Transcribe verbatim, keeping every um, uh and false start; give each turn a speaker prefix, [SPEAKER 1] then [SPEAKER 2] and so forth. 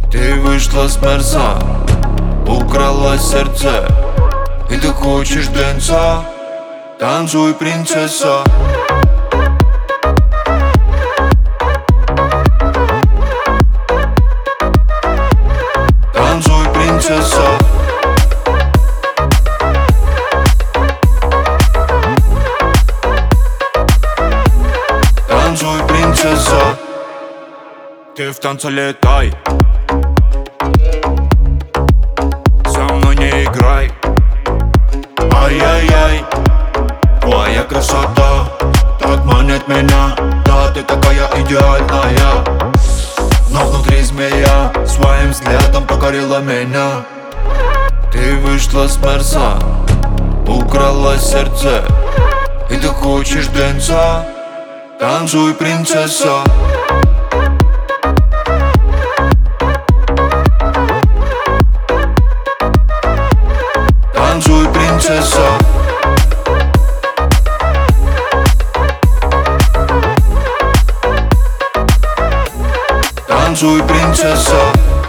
[SPEAKER 1] Ты вышла с мерза, украла сердце, и ты хочешь дэнса. Танцуй, принцесса. Танцуй, принцесса. Танцуй, принцесса. Ты в танце летай, со мной не играй. Ай-яй-яй, твоя красота так манит меня. Да, ты такая идеальная, но внутри змея своим взглядом покорила меня. Ты вышла с мерза, украла сердце, и ты хочешь дэнса. Танцуй, принцесса. Танцуй, принцесса. Танцуй, принцесса.